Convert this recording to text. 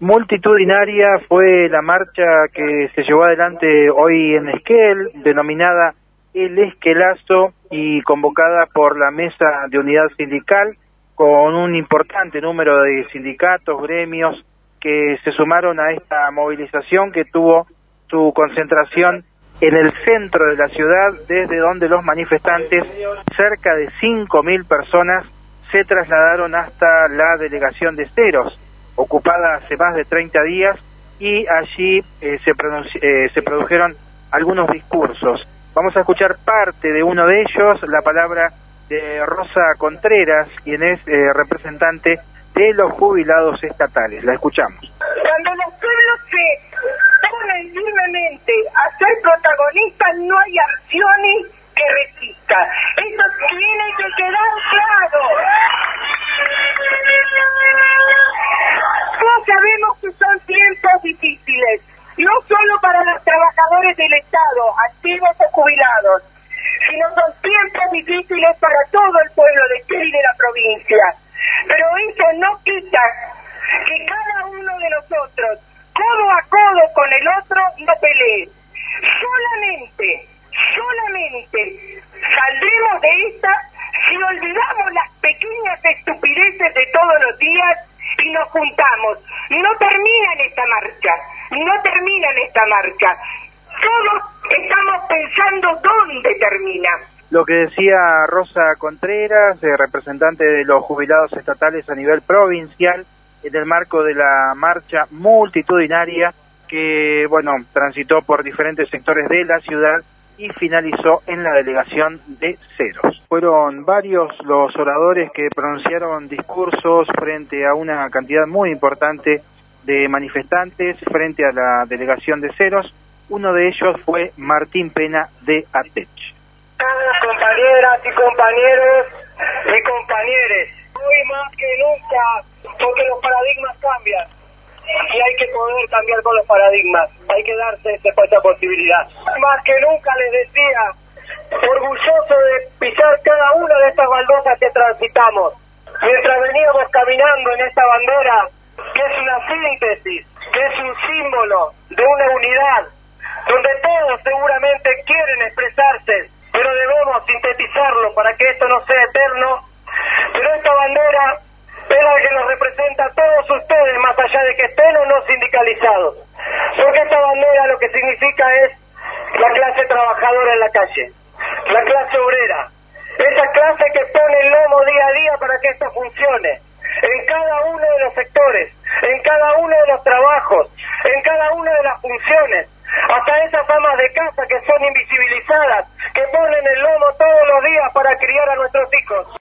Multitudinaria fue la marcha que se llevó adelante hoy en Esquel, denominada El Esquelazo y convocada por la Mesa de Unidad Sindical, con un importante número de sindicatos, gremios que se sumaron a esta movilización que tuvo su concentración en el centro de la ciudad, desde donde los manifestantes, cerca de 5.000 personas, se trasladaron hasta la delegación de Ceros, ocupada hace más de 30 días, y allí se produjeron algunos discursos. Vamos a escuchar parte de uno de ellos, la palabra de Rosa Contreras, quien es representante de los jubilados estatales. La escuchamos. Cuando los pueblos se ponen firmemente a ser protagonistas, no hay acciones que resistan. Eso tiene que quedar claro. Todos sabemos que son tiempos difíciles, no solo para los trabajadores del Estado, activos o jubilados, sino son tiempos difíciles para todo el pueblo de Esquel y de la provincia. Pero eso no quita que cada uno de nosotros, codo a codo con el otro, no pelee. Solamente saldremos de esta si olvidamos las pequeñas estupideces de todos los días y nos juntamos. No termina en esta marcha. Todos estamos pensando dónde termina. Lo que decía Rosa Contreras, representante de los jubilados estatales a nivel provincial, en el marco de la marcha multitudinaria que, transitó por diferentes sectores de la ciudad y finalizó en la delegación de Ceros. Fueron varios los oradores que pronunciaron discursos frente a una cantidad muy importante de manifestantes frente a la delegación de Ceros. Uno de ellos fue Martín Pena de ATECH. Compañeras y compañeros y compañeres, hoy más que nunca, porque los paradigmas cambian y hay que poder cambiar con los paradigmas, hay que darse esa posibilidad. Más que nunca les decía, orgulloso de pisar cada una de estas baldosas que transitamos, mientras veníamos caminando en esta bandera, que es una síntesis, que es un símbolo de una unidad, donde todos seguramente quieren expresarse, pero debemos sintetizarlo para que esto no sea eterno. Pero esta bandera es la que nos representa a todos ustedes, más allá de que estén o no sindicalizados, porque esta bandera lo que significa es la clase trabajadora en la calle, la clase obrera, esa clase que pone el lomo día a día para que esto funcione, en cada uno de los sectores, en cada uno de los trabajos, en cada una de las funciones, hasta esas amas de casa que son invisibilizadas, que ponen el lomo todos los días para criar a nuestros hijos.